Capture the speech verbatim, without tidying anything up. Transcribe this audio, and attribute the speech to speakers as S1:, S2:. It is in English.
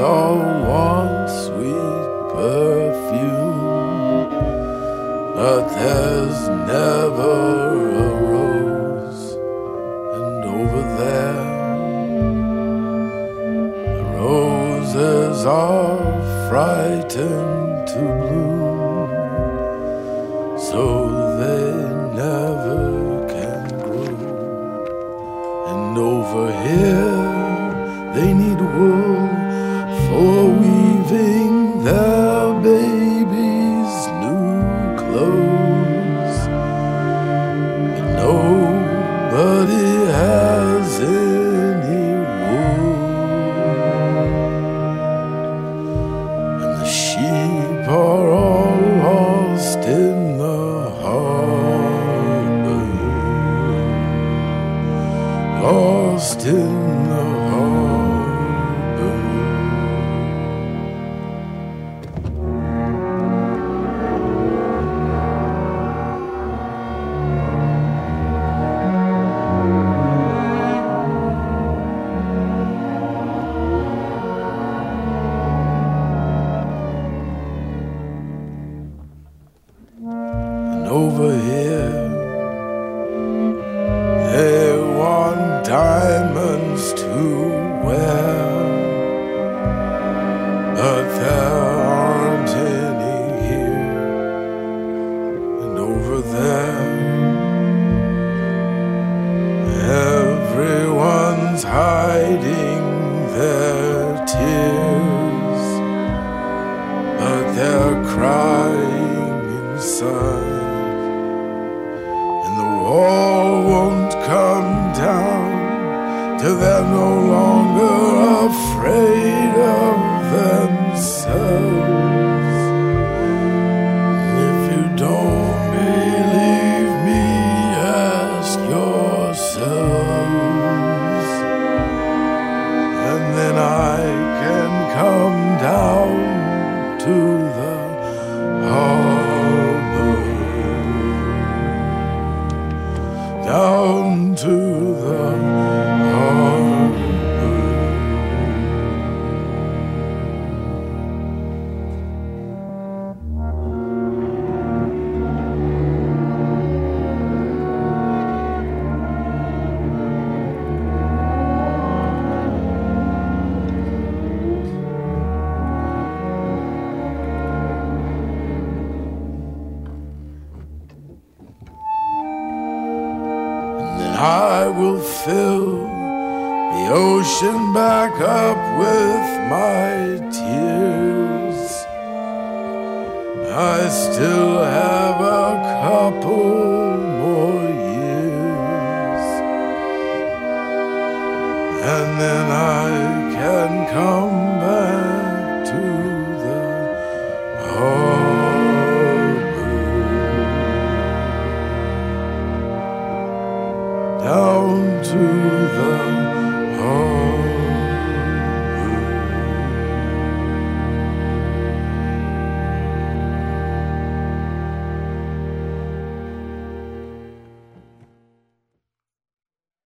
S1: all want sweet perfume, but there's never a rose. And over there, the roses are frightened to bloom, so they never can grow. And over here, they need wool for weaving their babies' new clothes. But nobody has any wool, and the sheep are all lost in the harbor, lost in the harbor. Over here, they want diamonds to wear, but there aren't any here. And over there, everyone's hiding their tears, but they're crying inside. All won't come down till they're no longer afraid of themselves. If you don't believe me, ask yourselves, and then I can come down to the harbor, down to the harbor. I will fill the ocean back up with my tears. I still have a